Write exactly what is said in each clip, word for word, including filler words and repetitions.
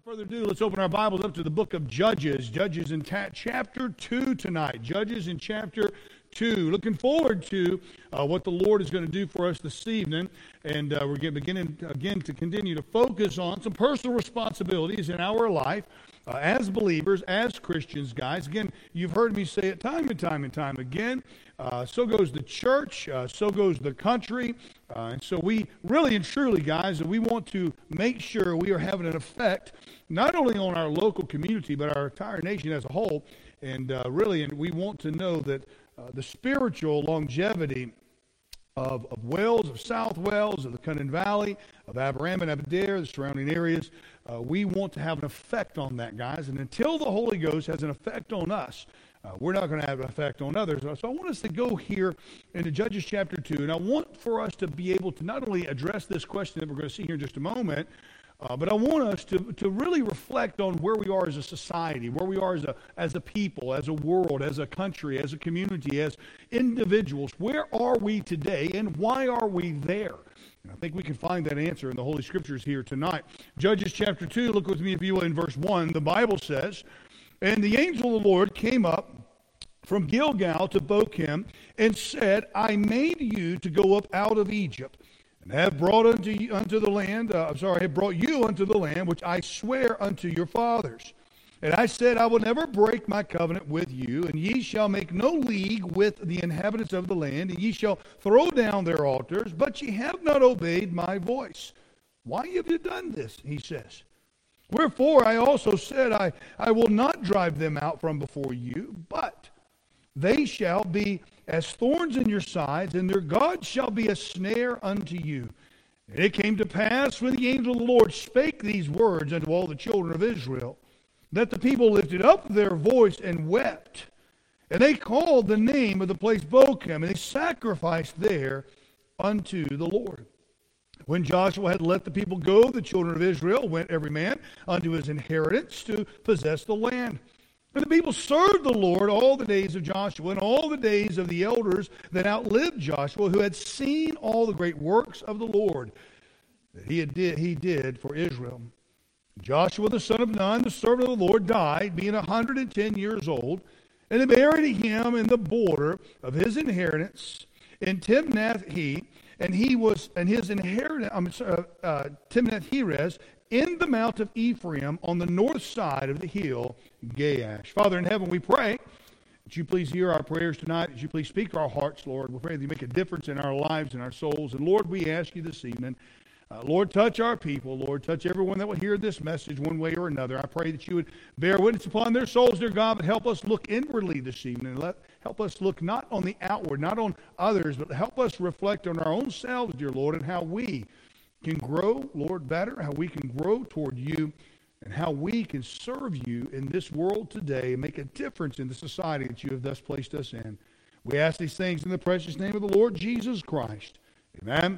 Without further ado, let's open our Bibles up to the book of Judges. Judges in ta- chapter two tonight. Judges in chapter two. Looking forward to uh, what the Lord is going to do for us this evening. And uh, we're getting, beginning again to continue to focus on some personal responsibilities in our life uh, as believers, as Christians, guys. Again, you've heard me say it time and time and time again. Uh, so goes the church, uh, so goes the country, uh, and so we really and truly, guys, we want to make sure we are having an effect not only on our local community, but our entire nation as a whole, and uh, really, and we want to know that uh, the spiritual longevity of, of Wales, of South Wales, of the Cunnan Valley, of Abraham and Aberdare, the surrounding areas, uh, we want to have an effect on that, guys, and until the Holy Ghost has an effect on us, Uh, we're not going to have an effect on others. So I want us to go here into Judges chapter two, and I want for us to be able to not only address this question that we're going to see here in just a moment, uh, but I want us to, to really reflect on where we are as a society, where we are as a, as a people, as a world, as a country, as a community, as individuals. Where are we today, and why are we there? And I think we can find that answer in the Holy Scriptures here tonight. Judges chapter two, look with me if you will in verse one. The Bible says, "And the angel of the Lord came up from Gilgal to Bochim, and said, I made you to go up out of Egypt, and have brought unto you, unto the land, uh, I'm sorry, have brought you unto the land which I swear unto your fathers. And I said, I will never break my covenant with you, and ye shall make no league with the inhabitants of the land, and ye shall throw down their altars, but ye have not obeyed my voice. Why have you done this?" he says. "Wherefore I also said, I, I will not drive them out from before you, but they shall be as thorns in your sides, and their God shall be a snare unto you. And it came to pass, when the angel of the Lord spake these words unto all the children of Israel, that the people lifted up their voice and wept. And they called the name of the place Bochim, and they sacrificed there unto the Lord. When Joshua had let the people go, the children of Israel went every man unto his inheritance to possess the land. And the people served the Lord all the days of Joshua and all the days of the elders that outlived Joshua, who had seen all the great works of the Lord that he, had did, he did for Israel. Joshua the son of Nun, the servant of the Lord, died, being a hundred and ten years old, and they buried him in the border of his inheritance in Timnath-he, and he was and his inheritance, I'm sorry, uh, Timnath-heres, in the mount of Ephraim on the north side of the hill Gaash. Father in heaven, we pray that you please hear our prayers tonight, that you please speak to our hearts, Lord. We pray that you make a difference in our lives and our souls. And Lord, we ask you this evening, uh, Lord, touch our people. Lord, touch everyone that will hear this message one way or another. I pray that you would bear witness upon their souls, dear God, but help us look inwardly this evening. Let, help us look not on the outward, not on others, but help us reflect on our own selves, dear Lord, and how we can grow, Lord, better, how we can grow toward you, and how we can serve you in this world today and make a difference in the society that you have thus placed us in. We ask these things in the precious name of the Lord Jesus Christ. Amen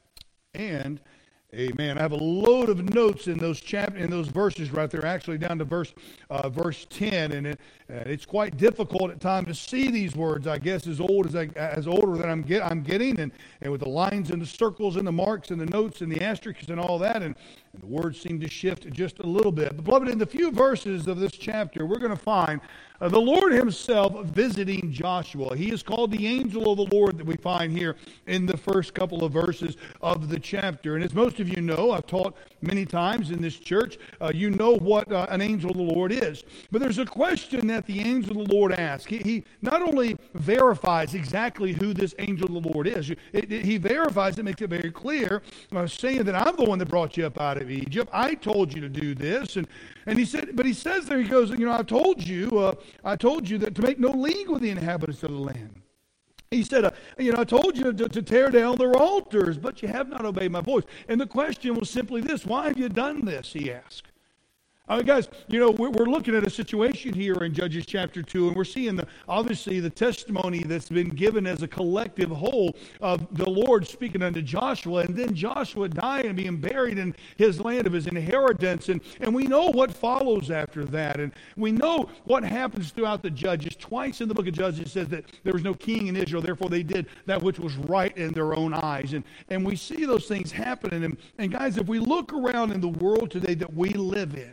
and amen. I have a load of notes in those chap- in those verses right there, actually down to verse uh, verse ten, and it, uh, it's quite difficult at times to see these words. I guess as old as I, as older that I'm get I'm getting, and, and with the lines and the circles and the marks and the notes and the asterisks and all that, and, and the words seem to shift just a little bit. But beloved, in the few verses of this chapter, we're going to find Uh, the Lord himself visiting Joshua. He is called the angel of the Lord that we find here in the first couple of verses of the chapter. And as most of you know, I've taught many times in this church, uh, you know what uh, an angel of the Lord is. But there's a question that the angel of the Lord asks. He, he not only verifies exactly who this angel of the Lord is, it, it, he verifies it, makes it very clear, uh, saying that I'm the one that brought you up out of Egypt. I told you to do this. And, and he said, but he says there, he goes, you know, I told you, uh, I told you that to make no league with the inhabitants of the land. He said, uh, you know, I told you to, to tear down their altars, but you have not obeyed my voice. And the question was simply this: why have you done this? He asked. Uh, guys, you know, we're, we're looking at a situation here in Judges chapter two, and we're seeing, the, obviously, the testimony that's been given as a collective whole of the Lord speaking unto Joshua, and then Joshua dying and being buried in his land of his inheritance, and, and we know what follows after that, and we know what happens throughout the Judges. Twice in the book of Judges it says that there was no king in Israel, therefore they did that which was right in their own eyes, and, and we see those things happening, and, and guys, if we look around in the world today that we live in,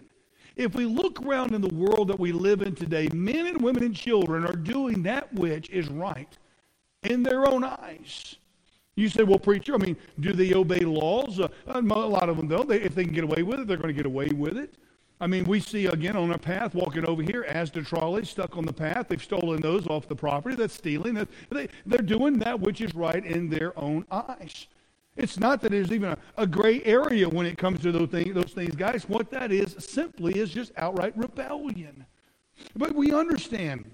If we look around in the world that we live in today, men and women and children are doing that which is right in their own eyes. You say, well, preacher, I mean, do they obey laws? Uh, a lot of them don't. They, if they can get away with it, they're going to get away with it. I mean, we see, again, on our path, walking over here, Asda trolleys stuck on the path. They've stolen those off the property. That's stealing. They, they're doing that which is right in their own eyes. It's not that there's even a, a gray area when it comes to those things, those things, guys. What that is simply is just outright rebellion. But we understand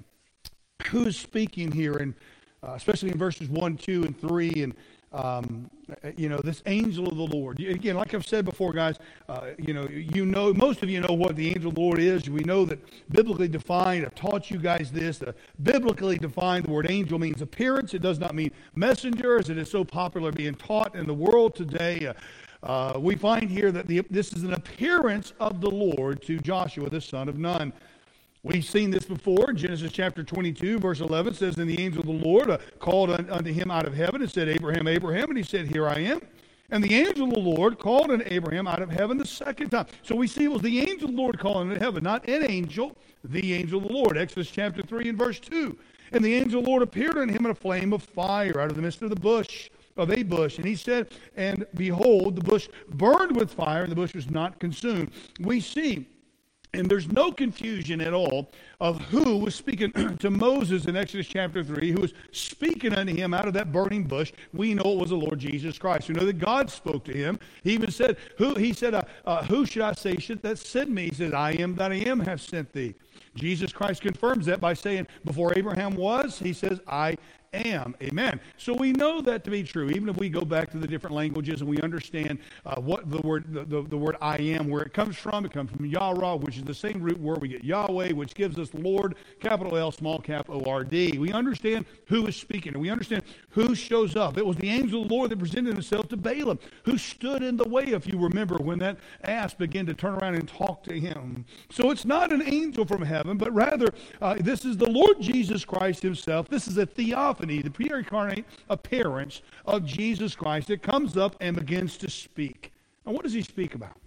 who's speaking here, and uh, especially in verses one, two, and three, and Um, you know, this angel of the Lord. Again, like I've said before, guys, uh, you know, you know, most of you know what the angel of the Lord is. We know that biblically defined, I've taught you guys this, uh, biblically defined, the word angel means appearance. It does not mean messenger, as it is so popular being taught in the world today. Uh, uh, we find here that the, this is an appearance of the Lord to Joshua, the son of Nun. We've seen this before. Genesis chapter twenty-two, verse eleven says, "And the angel of the Lord uh, called un, unto him out of heaven and said, Abraham, Abraham. And he said, Here I am. And the angel of the Lord called unto Abraham out of heaven the second time." So we see it was the angel of the Lord calling unto heaven, not an angel, the angel of the Lord. Exodus chapter three and verse two. "And the angel of the Lord appeared unto him in a flame of fire out of the midst of the bush, of a bush. And he said, and behold, the bush burned with fire, and the bush was not consumed." We see, and there's no confusion at all of who was speaking to Moses in Exodus chapter three, who was speaking unto him out of that burning bush. We know it was the Lord Jesus Christ. We know that God spoke to him. He even said, "Who?" He said, uh, uh, "Who should I say should that send me?" He says, "I am that I am have sent thee." Jesus Christ confirms that by saying, before Abraham was, he says, "I am." Amen. So we know that to be true, even if we go back to the different languages and we understand uh, what the word the, the, the word "I am," where it comes from. It comes from Yahweh, which is the same root word we get Yahweh, which gives us Lord, capital L, small cap O R D. We understand who is speaking, and we understand who shows up. It was the angel of the Lord that presented himself to Balaam, who stood in the way, if you remember, when that ass began to turn around and talk to him. So it's not an angel from heaven, but rather uh, this is the Lord Jesus Christ himself. This is a theophany, the pre-incarnate appearance of Jesus Christ that comes up and begins to speak. And what does he speak about?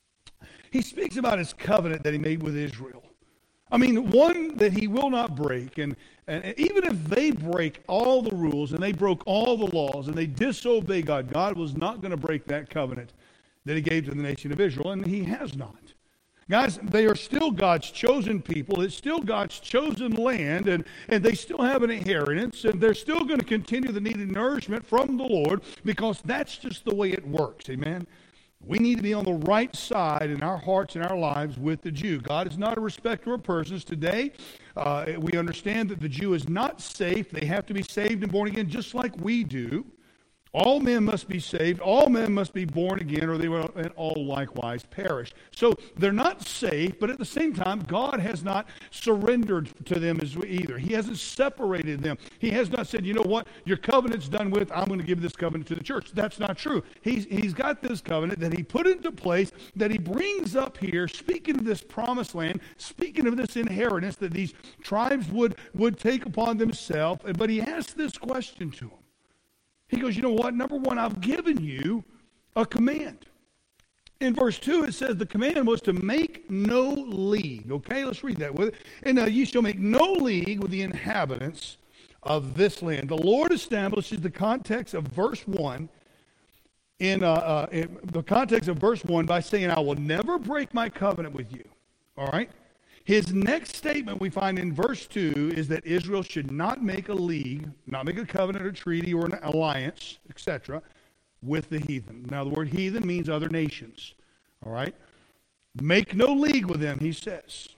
He speaks about his covenant that he made with Israel. I mean, one that he will not break. And, and even if they break all the rules and they broke all the laws and they disobey God, God was not going to break that covenant that he gave to the nation of Israel, and he has not. Guys, they are still God's chosen people. It's still God's chosen land, and, and they still have an inheritance, and they're still going to continue the needed nourishment from the Lord, because that's just the way it works. Amen? We need to be on the right side in our hearts and our lives with the Jew. God is not a respecter of persons. Today, uh, we understand that the Jew is not safe. They have to be saved and born again just like we do. All men must be saved. All men must be born again, or they will all likewise perish. So they're not safe, but at the same time, God has not surrendered to them as either. He hasn't separated them. He has not said, you know what, your covenant's done with, I'm going to give this covenant to the church. That's not true. He's, he's got this covenant that he put into place, that he brings up here, speaking of this promised land, speaking of this inheritance that these tribes would, would take upon themselves. But he asks this question to them. He goes, you know what? Number one, I've given you a command. In verse two, it says the command was to make no league. Okay, let's read that with it. And uh, you shall make no league with the inhabitants of this land. The Lord establishes the context of verse one, in, uh, uh, in the context of verse one by saying, I will never break my covenant with you. All right? His next statement we find in verse two is that Israel should not make a league, not make a covenant or treaty or an alliance, et cetera, with the heathen. Now, the word heathen means other nations. All right? Make no league with them, he says.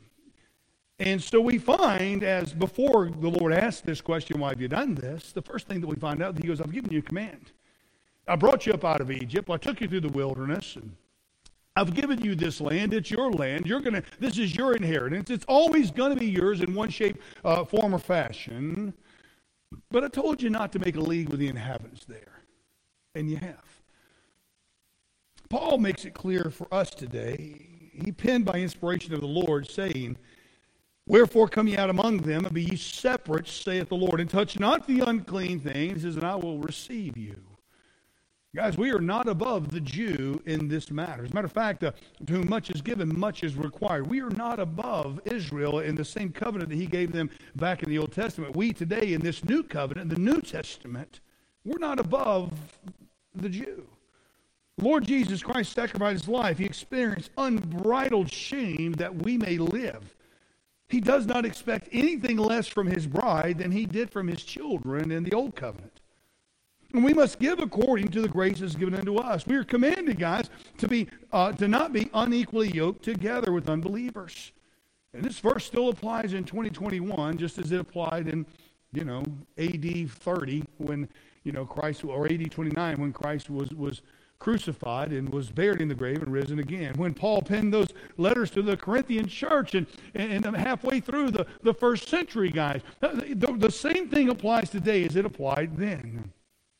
And so we find, as before the Lord asked this question, why have you done this? The first thing that we find out, he goes, I've given you a command. I brought you up out of Egypt. I took you through the wilderness, and I've given you this land. It's your land. You're gonna. This is your inheritance. It's always going to be yours in one shape, uh, form, or fashion. But I told you not to make a league with the inhabitants there, and you have. Paul makes it clear for us today. He penned by inspiration of the Lord, saying, Wherefore come ye out among them, and be ye separate, saith the Lord, and touch not the unclean thing. He says, and I will receive you. Guys, we are not above the Jew in this matter. As a matter of fact, uh, to whom much is given, much is required. We are not above Israel in the same covenant that he gave them back in the Old Testament. We today in this new covenant, the New Testament, we're not above the Jew. Lord Jesus Christ sacrificed his life. He experienced unbridled shame that we may live. He does not expect anything less from his bride than he did from his children in the Old Covenant. And we must give according to the graces given unto us. We are commanded, guys, to be uh, to not be unequally yoked together with unbelievers. And this verse still applies in twenty twenty-one, just as it applied in, you know, A D thirty when, you know, Christ, or A D twenty-nine when Christ was was crucified and was buried in the grave and risen again. When Paul penned those letters to the Corinthian church and, and halfway through the, the first century, guys, the, the same thing applies today as it applied then.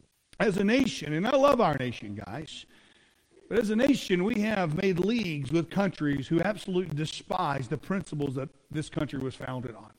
As a nation, and I love our nation, guys, but as a nation, we have made leagues with countries who absolutely despise the principles that this country was founded on.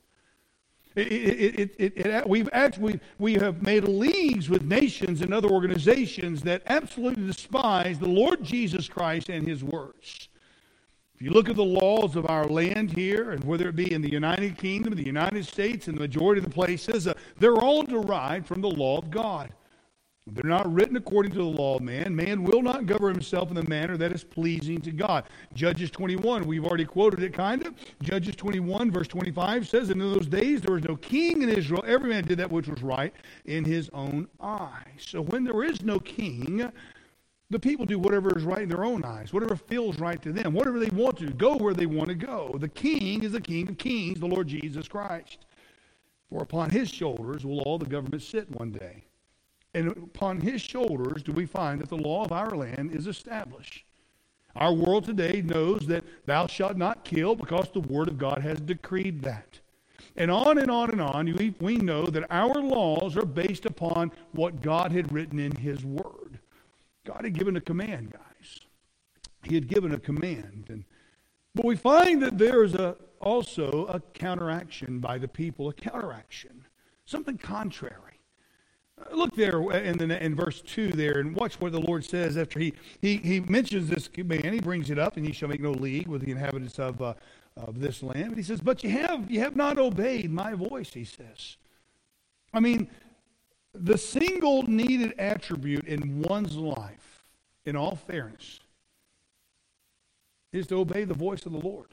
It, it, it, it, it, we've actually we have made leagues with nations and other organizations that absolutely despise the Lord Jesus Christ and his words. If you look at the laws of our land here, and whether it be in the United Kingdom, the United States, and the majority of the places, uh, they're all derived from the law of God. They're not written according to the law of man. Man will not govern himself in the manner that is pleasing to God. Judges twenty-one, we've already quoted it kind of. Judges twenty-one, verse twenty-five says, "And in those days there was no king in Israel. Every man did that which was right in his own eyes." So when there is no king, the people do whatever is right in their own eyes, whatever feels right to them, whatever they want to, go where they want to go. The king is the King of kings, the Lord Jesus Christ. For upon his shoulders will all the government sit one day. And upon his shoulders do we find that the law of our land is established. Our world today knows that thou shalt not kill because the word of God has decreed that. And on and on and on, we, we know that our laws are based upon what God had written in his word. God had given a command, guys. He had given a command. And, but we find that there is a, also a counteraction by the people, a counteraction, something contrary. Look there in, the, in verse two there and watch what the Lord says after he, he, he mentions this command. He brings it up, and ye shall make no league with the inhabitants of, uh, of this land. But he says, but you have, you have not obeyed my voice, he says. I mean, the single needed attribute in one's life, in all fairness, is to obey the voice of the Lord.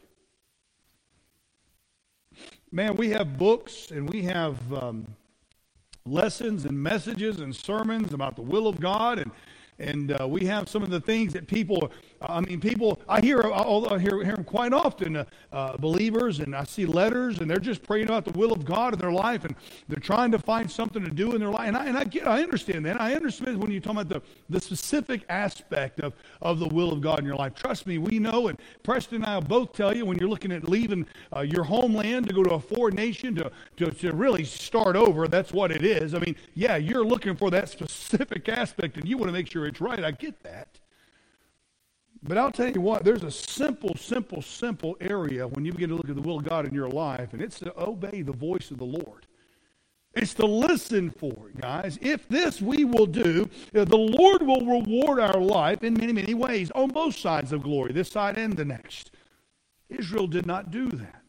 Man, we have books and we have um, lessons and messages and sermons about the will of God, and and uh, we have some of the things that people, I mean, people, I hear, although I hear, hear them quite often, uh, uh, believers, and I see letters, and they're just praying about the will of God in their life, and they're trying to find something to do in their life, and I, and I get, I understand that. I understand when you're talking about the, the specific aspect of, of the will of God in your life. Trust me, we know, and Preston and I will both tell you, when you're looking at leaving uh, your homeland to go to a foreign nation to, to, to really start over, that's what it is. I mean, yeah, you're looking for that specific aspect, and you want to make sure it's right. I get that. But I'll tell you what, there's a simple, simple, simple area when you begin to look at the will of God in your life, and it's to obey the voice of the Lord. It's to listen for it, guys. If this we will do, the Lord will reward our life in many, many ways on both sides of glory, this side and the next. Israel did not do that.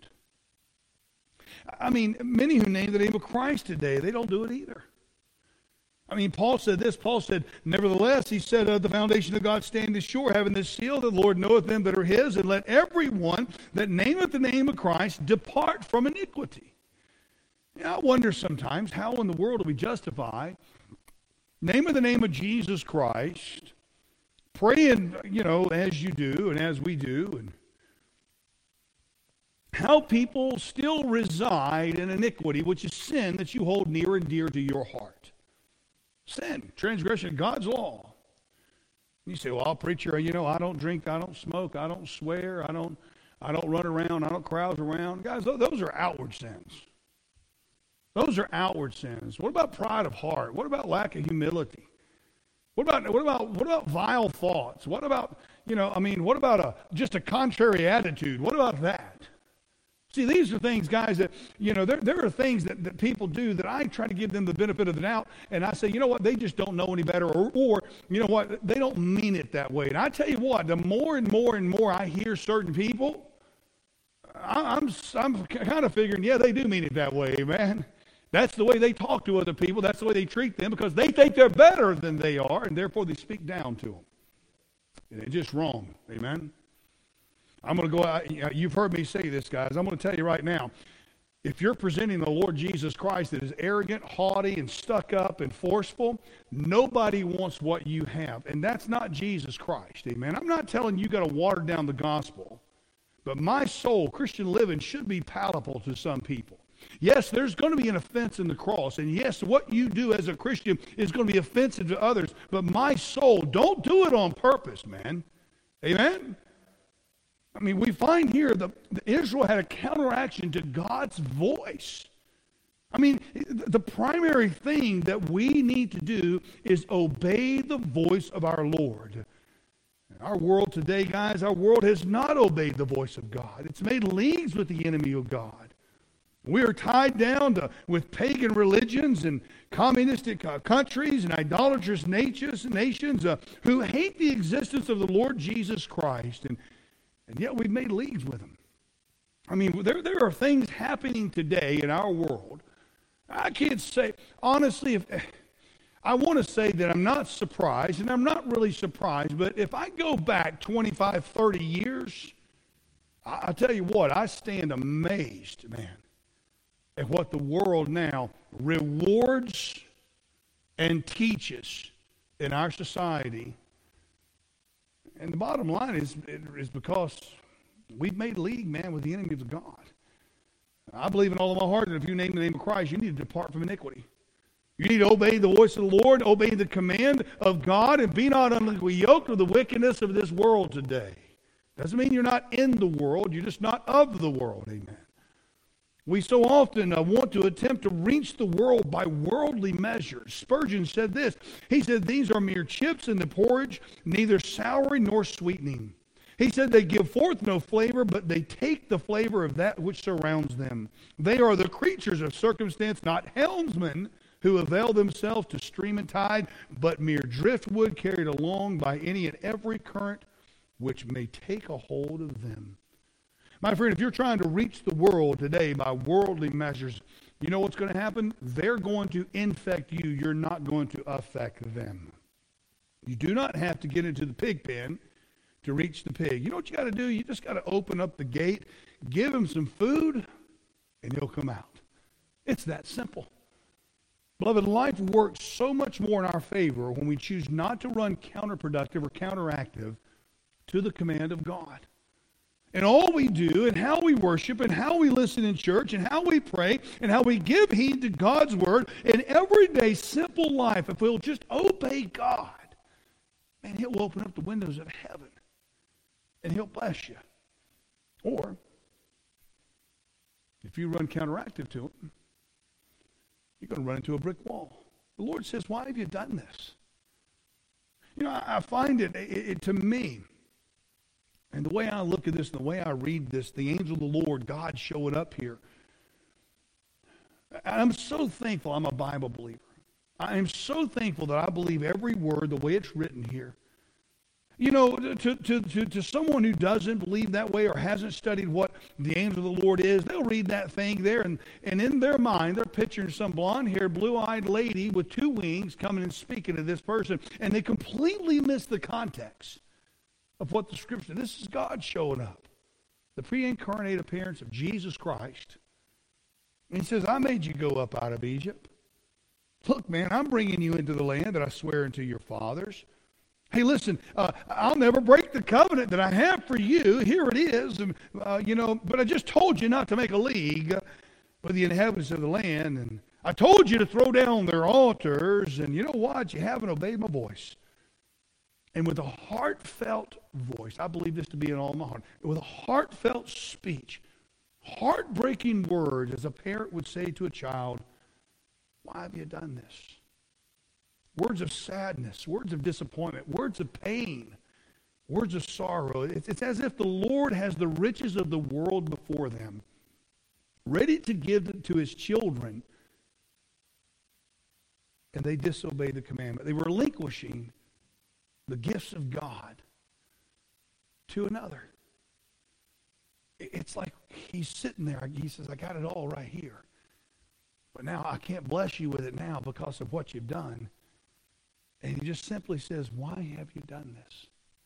I mean, many who name the name of Christ today, they don't do it either. I mean, Paul said this. Paul said, nevertheless, he said, uh, the foundation of God standeth sure, having this seal, the Lord knoweth them that are his, and let everyone that nameth the name of Christ depart from iniquity. You know, I wonder sometimes, how in the world do we justify naming the name of Jesus Christ, praying, you know, as you do and as we do, and how people still reside in iniquity, which is sin that you hold near and dear to your heart. Sin, transgression of God's law. You say, well, preacher, you know, I don't drink, I don't smoke, I don't swear, I don't I don't run around, I don't carouse around. Guys, those are outward sins. Those are outward sins. What about pride of heart? What about lack of humility? What about what about what about vile thoughts? What about, you know, I mean, what about a just a contrary attitude? What about that? See, these are things, guys, that, you know, there, there are things that, that people do that I try to give them the benefit of the doubt, and I say, you know what, they just don't know any better, or, or, you know what, they don't mean it that way. And I tell you what, the more and more and more I hear certain people, I, I'm, I'm kind of figuring, yeah, they do mean it that way, man. That's the way they talk to other people. That's the way they treat them, because they think they're better than they are, and therefore they speak down to them. And it's just wrong, amen? I'm going to go out. You've heard me say this, guys. I'm going to tell you right now. If you're presenting the Lord Jesus Christ that is arrogant, haughty, and stuck up and forceful, nobody wants what you have. And that's not Jesus Christ. Amen. I'm not telling you got to water down the gospel. But my soul, Christian living, should be palatable to some people. Yes, there's going to be an offense in the cross. And yes, what you do as a Christian is going to be offensive to others. But my soul, don't do it on purpose, man. Amen. I mean, we find here that Israel had a counteraction to God's voice. I mean, the primary thing that we need to do is obey the voice of our Lord. Our world today, guys, our world has not obeyed the voice of God. It's made leagues with the enemy of God. We are tied down to, with pagan religions and communistic uh, countries and idolatrous nations, nations uh, who hate the existence of the Lord Jesus Christ. And And yet we've made leagues with them. I mean, there, there are things happening today in our world. I can't say, honestly, if I want to say that I'm not surprised, and I'm not really surprised, but if I go back twenty-five, thirty years, I, I tell you what, I stand amazed, man, at what the world now rewards and teaches in our society. And the bottom line is, is because we've made league, man, with the enemies of God. I believe in all of my heart that if you name the name of Christ, you need to depart from iniquity. You need to obey the voice of the Lord, obey the command of God, and be not unequally yoked with the wickedness of this world today. Doesn't mean you're not in the world, you're just not of the world, amen. We so often uh, want to attempt to reach the world by worldly measures. Spurgeon said this. He said, these are mere chips in the porridge, neither souring nor sweetening. He said they give forth no flavor, but they take the flavor of that which surrounds them. They are the creatures of circumstance, not helmsmen who avail themselves to stream and tide, but mere driftwood carried along by any and every current which may take a hold of them. My friend, if you're trying to reach the world today by worldly measures, you know what's going to happen? They're going to infect you. You're not going to affect them. You do not have to get into the pig pen to reach the pig. You know what you got to do? You just got to open up the gate, give him some food, and he'll come out. It's that simple. Beloved, life works so much more in our favor when we choose not to run counterproductive or counteractive to the command of God. And all we do and how we worship and how we listen in church and how we pray and how we give heed to God's word in everyday simple life, if we'll just obey God, man, he'll open up the windows of heaven and he'll bless you. Or if you run counteractive to him, you're going to run into a brick wall. The Lord says, why have you done this? You know, I find it, it, it to me, and the way I look at this, and the way I read this, the angel of the Lord, God showing up here. I'm so thankful I'm a Bible believer. I am so thankful that I believe every word the way it's written here. You know, to, to, to, to someone who doesn't believe that way or hasn't studied what the angel of the Lord is, they'll read that thing there, and, and in their mind, they're picturing some blonde-haired, blue-eyed lady with two wings coming and speaking to this person, and they completely miss the context of what the Scripture, this is God showing up. The pre-incarnate appearance of Jesus Christ. And he says, I made you go up out of Egypt. Look, man, I'm bringing you into the land that I swear unto your fathers. Hey, listen, uh, I'll never break the covenant that I have for you. Here it is. And, uh, you know, but I just told you not to make a league with the inhabitants of the land. And I told you to throw down their altars. And you know what? You haven't obeyed my voice. And with a heartfelt voice, I believe this to be in all my heart, with a heartfelt speech, heartbreaking words, as a parent would say to a child, why have you done this? Words of sadness, words of disappointment, words of pain, words of sorrow. It's, it's as if the Lord has the riches of the world before them, ready to give it to his children, and they disobeyed the commandment. They were relinquishing the gifts of God to another. It's like he's sitting there. He says, I got it all right here. But now I can't bless you with it now because of what you've done. And he just simply says, why have you done this?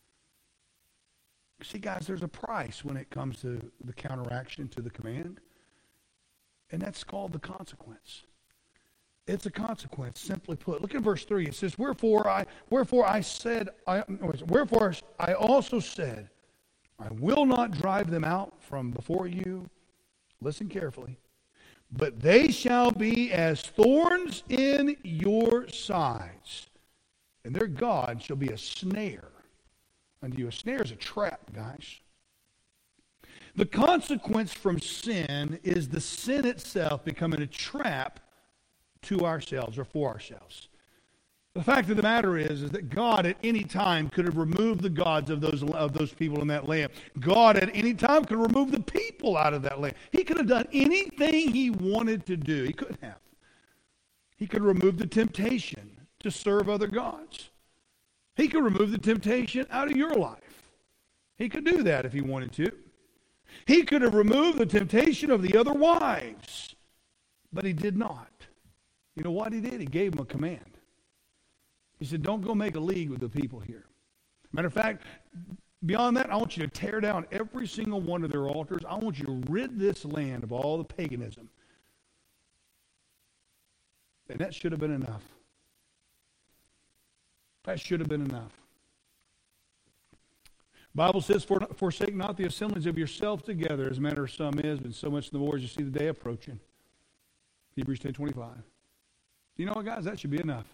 See, guys, there's a price when it comes to the counteraction to the command. And that's called the consequence. It's a consequence, simply put. Look at verse three. It says, Wherefore I, wherefore I said, I, wherefore I also said, I will not drive them out from before you. Listen carefully. But they shall be as thorns in your sides, and their God shall be a snare unto you. A snare is a trap, guys. The consequence from sin is the sin itself becoming a trap to ourselves or for ourselves. The fact of the matter is, is that God at any time could have removed the gods of those, of those people in that land. God at any time could have removed the people out of that land. He could have done anything he wanted to do. He could have. He could remove the temptation to serve other gods. He could remove the temptation out of your life. He could do that if he wanted to. He could have removed the temptation of the other wives, but he did not. You know what he did? He gave them a command. He said, don't go make a league with the people here. Matter of fact, beyond that, I want you to tear down every single one of their altars. I want you to rid this land of all the paganism. And that should have been enough. That should have been enough. The Bible says, For, forsake not the assemblies of yourselves together, as manner of some is, but so much the more as you see the day approaching. Hebrews ten twenty-five. You know what, guys? That should be enough.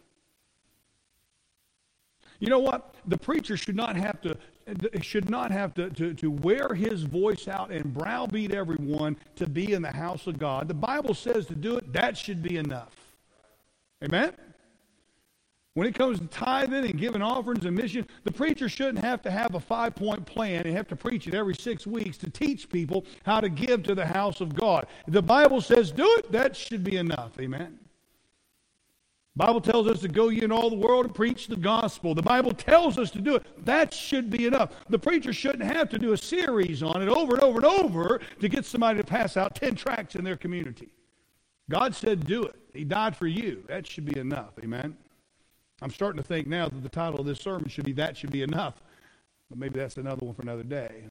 You know what? The preacher should not have to should not have to, to, to wear his voice out and browbeat everyone to be in the house of God. The Bible says to do it. That should be enough. Amen? When it comes to tithing and giving offerings and mission, the preacher shouldn't have to have a five-point plan and have to preach it every six weeks to teach people how to give to the house of God. If the Bible says do it, that should be enough. Amen? The Bible tells us to go ye in all the world and preach the gospel. The Bible tells us to do it. That should be enough. The preacher shouldn't have to do a series on it over and over and over to get somebody to pass out ten tracts in their community. God said do it. He died for you. That should be enough. Amen? I'm starting to think now that the title of this sermon should be That Should Be Enough. But maybe that's another one for another day.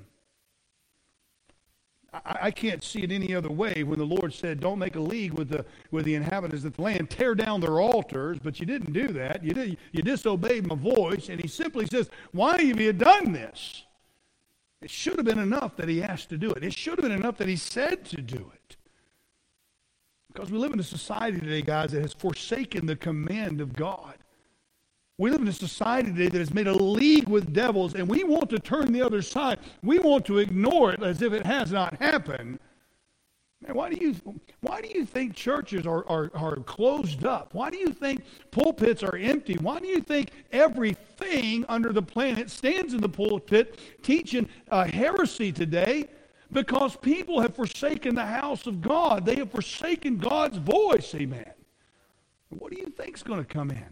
I, I can't see it any other way when the Lord said, don't make a league with the with the inhabitants of the land, tear down their altars, but you didn't do that. You did, you disobeyed my voice, and he simply says, why have you done this? It should have been enough that he asked to do it. It should have been enough that he said to do it. Because we live in a society today, guys, that has forsaken the command of God. We live in a society today that has made a league with devils, and we want to turn the other side. We want to ignore it as if it has not happened. Man, why do you why do you think churches are, are, are closed up? Why do you think pulpits are empty? Why do you think everything under the planet stands in the pulpit teaching uh, heresy today? Because people have forsaken the house of God. They have forsaken God's voice, amen. What do you think is going to come in?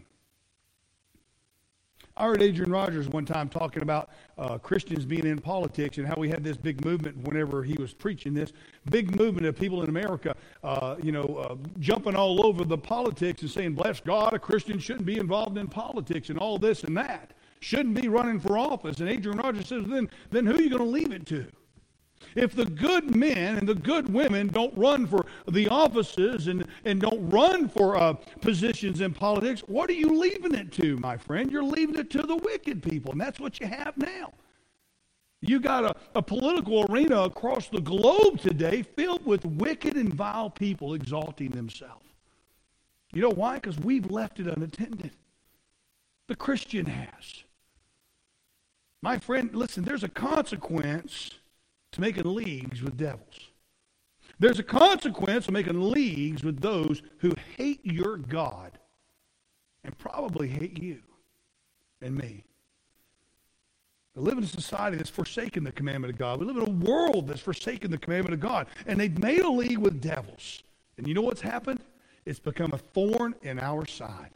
I heard Adrian Rogers one time talking about uh, Christians being in politics and how we had this big movement whenever he was preaching this, big movement of people in America, uh, you know, uh, jumping all over the politics and saying, bless God, a Christian shouldn't be involved in politics and all this and that. Shouldn't be running for office. And Adrian Rogers says, then, then who are you going to leave it to? If the good men and the good women don't run for the offices and, and don't run for uh, positions in politics, what are you leaving it to, my friend? You're leaving it to the wicked people, and that's what you have now. You got a, a political arena across the globe today filled with wicked and vile people exalting themselves. You know why? Because we've left it unattended. The Christian has. My friend, listen, there's a consequence to making leagues with devils. There's a consequence of making leagues with those who hate your God and probably hate you and me. We live in a society that's forsaken the commandment of God. We live in a world that's forsaken the commandment of God. And they've made a league with devils. And you know what's happened? It's become a thorn in our side.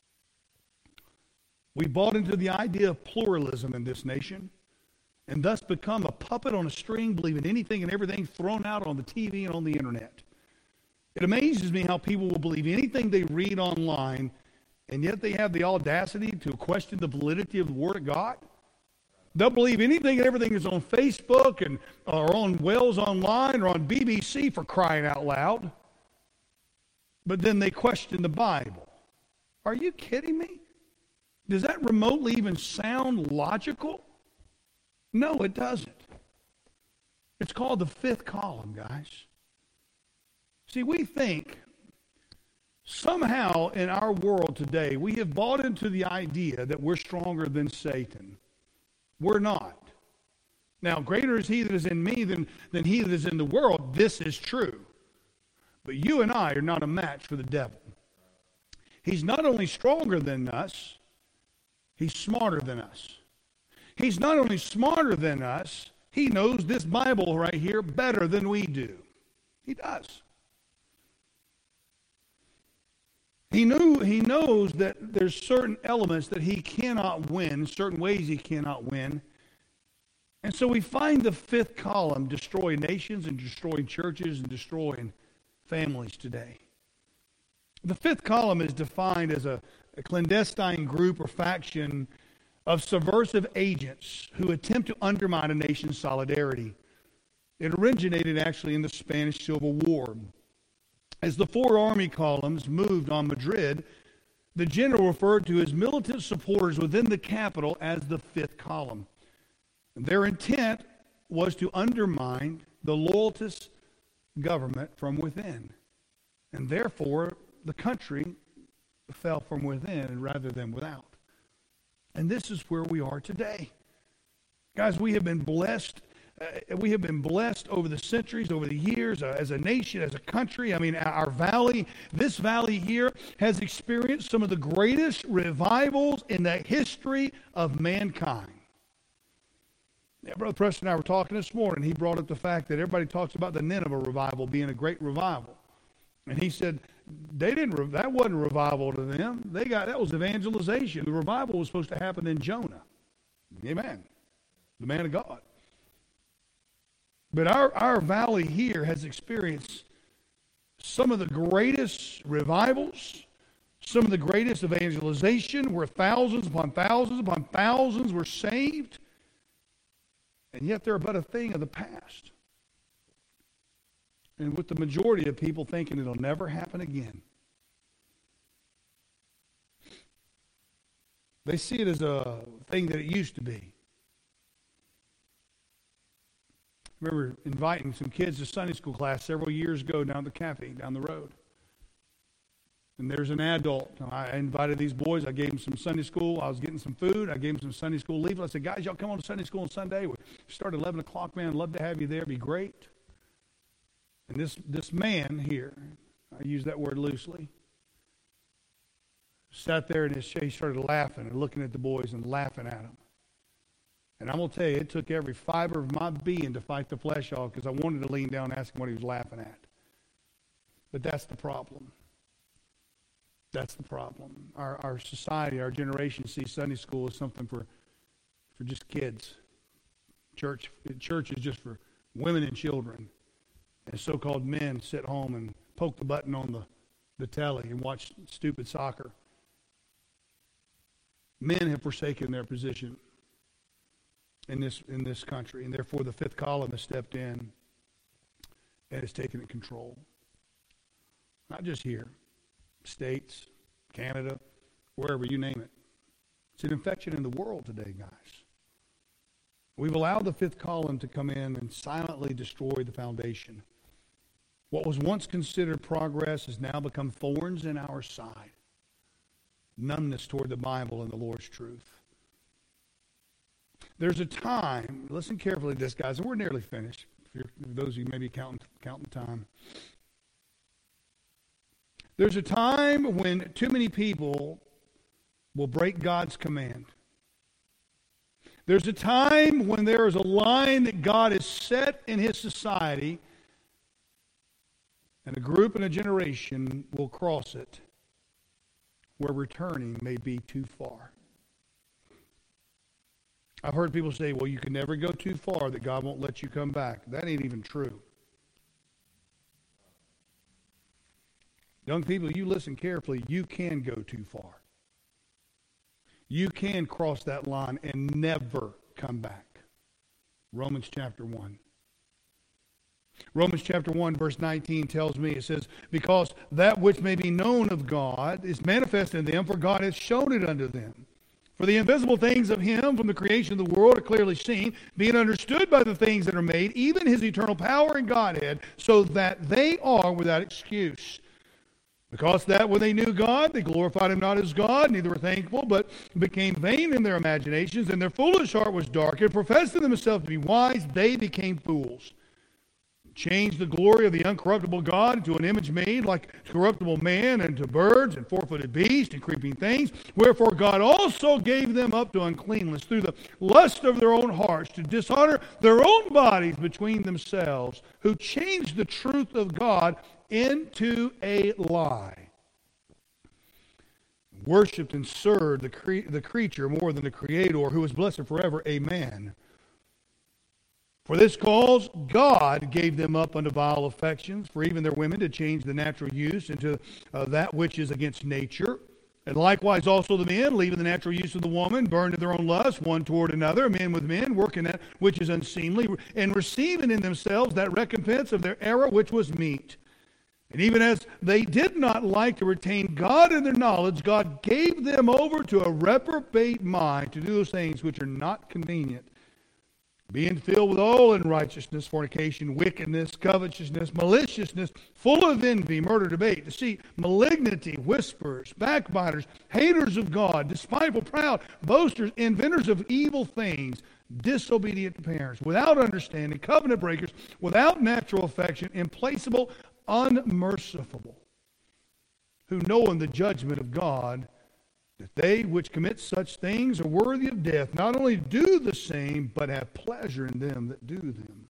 We bought into the idea of pluralism in this nation and thus become a puppet on a string, believing anything and everything thrown out on the T V and on the internet. It amazes me how people will believe anything they read online, and yet they have the audacity to question the validity of the Word of God. They'll believe anything and everything that's on Facebook and or on Wells Online or on B B C, for crying out loud. But then they question the Bible. Are you kidding me? Does that remotely even sound logical? No, it doesn't. It's called the fifth column, guys. See, we think somehow in our world today, we have bought into the idea that we're stronger than Satan. We're not. Now, greater is he that is in me than, than he that is in the world. This is true. But you and I are not a match for the devil. He's not only stronger than us, he's smarter than us. He's not only smarter than us, he knows this Bible right here better than we do. He does. He knew, he knows that there's certain elements that he cannot win, certain ways he cannot win. And so we find the fifth column destroying nations and destroying churches and destroying families today. The fifth column is defined as a, a clandestine group or faction of subversive agents who attempt to undermine a nation's solidarity. It originated actually in the Spanish Civil War. As the four army columns moved on Madrid, the general referred to his militant supporters within the capital as the fifth column. And their intent was to undermine the loyalist government from within. And therefore, the country fell from within rather than without. And this is where we are today. Guys, we have been blessed. Uh, we have been blessed over the centuries, over the years, uh, as a nation, as a country. I mean, our valley, this valley here, has experienced some of the greatest revivals in the history of mankind. Yeah, Brother Preston and I were talking this morning. He brought up the fact that everybody talks about the Nineveh revival being a great revival. And he said, they didn't, that wasn't a revival to them. They got, that was evangelization. The revival was supposed to happen in Jonah. Amen. The man of God. But our, our valley here has experienced some of the greatest revivals, some of the greatest evangelization, where thousands upon thousands upon thousands were saved. And yet they're but a thing of the past. And with the majority of people thinking it'll never happen again. They see it as a thing that it used to be. I remember inviting some kids to Sunday school class several years ago down the cafe, down the road. And there's an adult. I invited these boys. I gave them some Sunday school. I was getting some food. I gave them some Sunday school leaflets. I said, guys, y'all come on to Sunday school on Sunday. We start at eleven o'clock, man. I'd love to have you there. It'd be great. And this, this man here, I use that word loosely, sat there in his chair. He started laughing and looking at the boys and laughing at them. And I'm going to tell you, it took every fiber of my being to fight the flesh off, because I wanted to lean down and ask him what he was laughing at. But that's the problem. That's the problem. Our, our society, our generation sees Sunday school as something for, for just kids. Church, church is just for women and children. And so-called men sit home and poke the button on the, the telly and watch stupid soccer. Men have forsaken their position in this in this country, and therefore the fifth column has stepped in and has taken control. Not just here, states, Canada, wherever, you name it. It's an infection in the world today, guys. We've allowed the fifth column to come in and silently destroy the foundation. What was once considered progress has now become thorns in our side. Numbness toward the Bible and the Lord's truth. There's a time, listen carefully to this, guys, and we're nearly finished. If you're, if those of you may be counting, counting time. There's a time when too many people will break God's command. There's a time when there is a line that God has set in His society, and a group and a generation will cross it, where returning may be too far. I've heard people say, well, you can never go too far, that God won't let you come back. That ain't even true. Young people, you listen carefully. You can go too far. You can cross that line and never come back. Romans chapter one. Romans chapter one, verse nineteen tells me, it says, because that which may be known of God is manifest in them, for God hath shown it unto them. For the invisible things of Him from the creation of the world are clearly seen, being understood by the things that are made, even His eternal power and Godhead, so that they are without excuse. Because that when they knew God, they glorified Him not as God, neither were thankful, but became vain in their imaginations, and their foolish heart was darkened. Professing themselves to be wise, they became fools. Changed the glory of the uncorruptible God into an image made like corruptible man, and to birds and four-footed beasts and creeping things. Wherefore God also gave them up to uncleanness through the lust of their own hearts, to dishonor their own bodies between themselves, who changed the truth of God into a lie. Worshipped and served the, cre- the creature more than the Creator, who is blessed forever. Amen. For this cause God gave them up unto vile affections, for even their women to change the natural use into uh, that which is against nature. And likewise also the men, leaving the natural use of the woman, burned to their own lust, one toward another, men with men, working that which is unseemly, and receiving in themselves that recompense of their error which was meet. And even as they did not like to retain God in their knowledge, God gave them over to a reprobate mind to do those things which are not convenient, being filled with all unrighteousness, fornication, wickedness, covetousness, maliciousness, full of envy, murder, debate, deceit, malignity, whisperers, backbiters, haters of God, despiteful, proud, boasters, inventors of evil things, disobedient to parents, without understanding, covenant breakers, without natural affection, implacable, unmerciful, who knowing the judgment of God, that they which commit such things are worthy of death, not only do the same, but have pleasure in them that do them.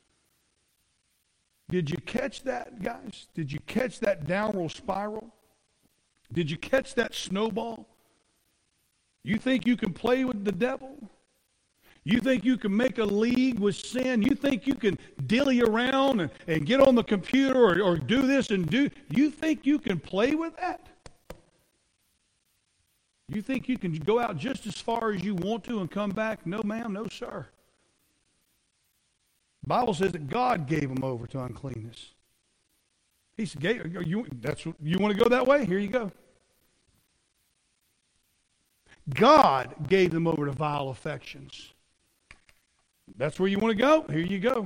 Did you catch that, guys? Did you catch that downward spiral? Did you catch that snowball? You think you can play with the devil? You think you can make a league with sin? You think you can dilly around and, and get on the computer or, or do this and do... You think you can play with that? You think you can go out just as far as you want to and come back? No, ma'am, no, sir. The Bible says that God gave them over to uncleanness. He said, you, that's, you want to go that way? Here you go. God gave them over to vile affections. That's where you want to go? Here you go.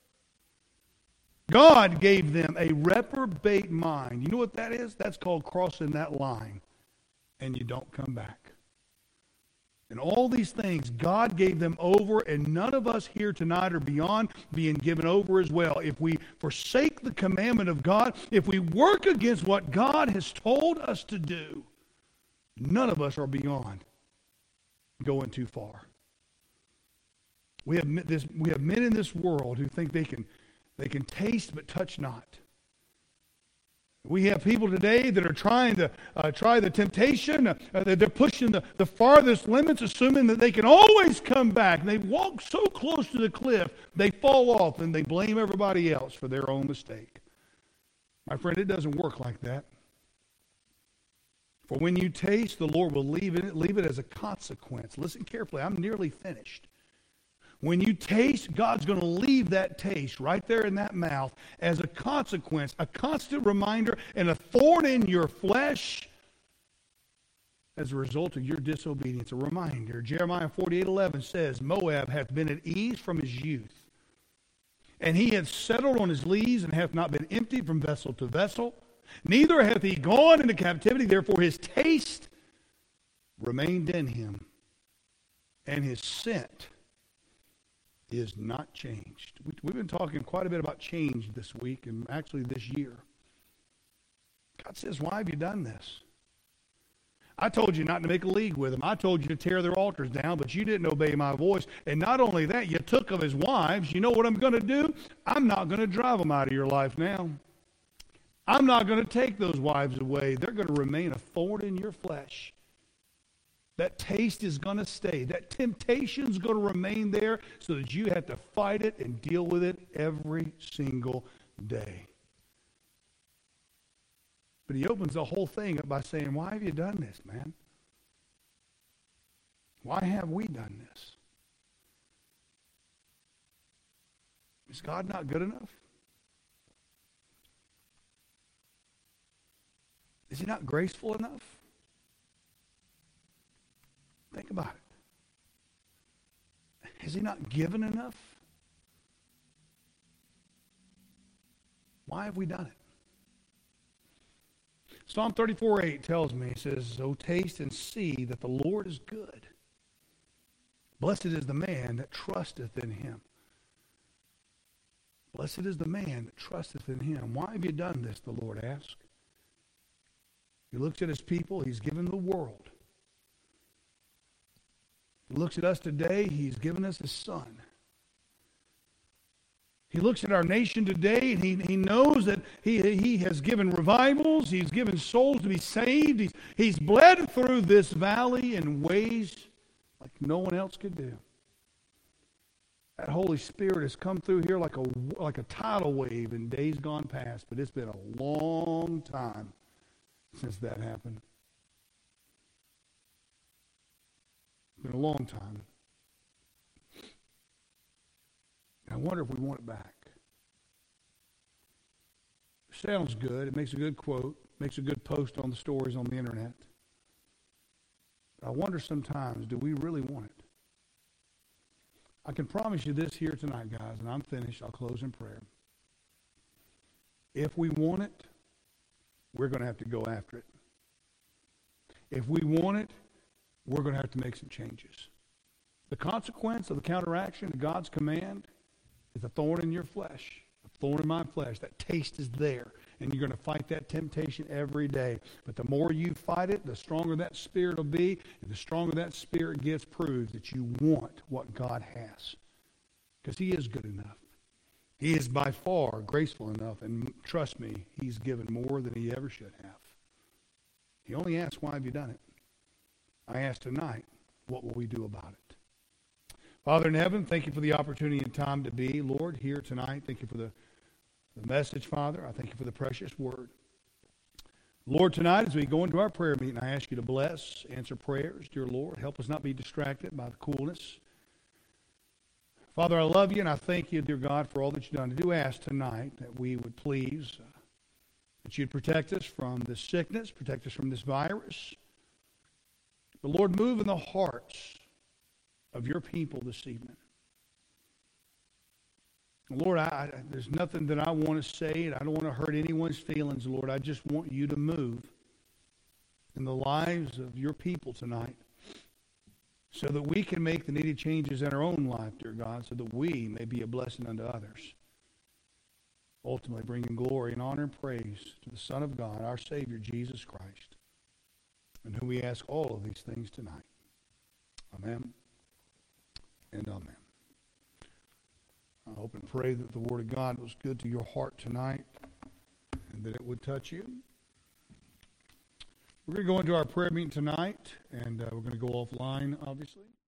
God gave them a reprobate mind. You know what that is? That's called crossing that line, and you don't come back. And all these things, God gave them over, and none of us here tonight are beyond being given over as well. If we forsake the commandment of God, if we work against what God has told us to do, none of us are beyond going too far. We have this. We have men in this world who think they can, they can taste but touch not. We have people today that are trying to uh, try the temptation. Uh, they're pushing the, the farthest limits, assuming that they can always come back. And they walk so close to the cliff, they fall off, and they blame everybody else for their own mistake. My friend, it doesn't work like that. For when you taste, the Lord will leave it, leave it as a consequence. Listen carefully. I'm nearly finished. When you taste, God's going to leave that taste right there in that mouth as a consequence, a constant reminder, and a thorn in your flesh as a result of your disobedience. A reminder. Jeremiah forty-eight eleven says, Moab hath been at ease from his youth, and he hath settled on his lees, and hath not been emptied from vessel to vessel. Neither hath he gone into captivity, therefore his taste remained in him, and his scent is not changed. We've been talking quite a bit about change this week and actually this year. God says, why have you done this? I told you not to make a league with them. I told you to tear their altars down, but you didn't obey my voice. And not only that, you took of his wives. You know what I'm going to do? I'm not going to drive them out of your life now. I'm not going to take those wives away. They're going to remain a thorn in your flesh. That taste is going to stay. That temptation is going to remain there so that you have to fight it and deal with it every single day. But he opens the whole thing up by saying, why have you done this, man? Why have we done this? Is God not good enough? Is he not graceful enough? Think about it. Has he not given enough? Why have we done it? Psalm thirty-four eight tells me, it says, "O taste and see that the Lord is good. Blessed is the man that trusteth in him." Blessed is the man that trusteth in him. Why have you done this, the Lord asks. He looks at his people, he's given the world. He looks at us today, he's given us his son. He looks at our nation today, and he, he knows that he, he has given revivals, he's given souls to be saved, he's, he's bled through this valley in ways like no one else could do. That Holy Spirit has come through here like a, like a tidal wave in days gone past, but it's been a long time since that happened. It's been a long time. And I wonder if we want it back. It sounds good. It makes a good quote. Makes a good post on the stories on the internet. But I wonder sometimes, do we really want it? I can promise you this here tonight, guys, and I'm finished. I'll close in prayer. If we want it, we're going to have to go after it. If we want it, we're going to have to make some changes. The consequence of the counteraction to God's command is a thorn in your flesh, a thorn in my flesh. That taste is there, and you're going to fight that temptation every day. But the more you fight it, the stronger that spirit will be, and the stronger that spirit gets proves that you want what God has. Because he is good enough. He is by far graceful enough, and trust me, he's given more than he ever should have. He only asks, why have you done it? I ask tonight, what will we do about it? Father in heaven, thank you for the opportunity and time to be, Lord, here tonight. Thank you for the, the message, Father. I thank you for the precious word. Lord, tonight as we go into our prayer meeting, I ask you to bless, answer prayers, dear Lord. Help us not be distracted by the coolness. Father, I love you and I thank you, dear God, for all that you've done. I do ask tonight that we would please, uh, that you'd protect us from this sickness, protect us from this virus. But Lord, move in the hearts of your people this evening. Lord, I, I, there's nothing that I want to say, and I don't want to hurt anyone's feelings, Lord. I just want you to move in the lives of your people tonight so that we can make the needed changes in our own life, dear God, so that we may be a blessing unto others. Ultimately bringing glory and honor and praise to the Son of God, our Savior, Jesus Christ, in whom we ask all of these things tonight. Amen and amen. I hope and pray that the Word of God was good to your heart tonight and that it would touch you. We're going to go into our prayer meeting tonight, and uh, we're going to go offline, obviously.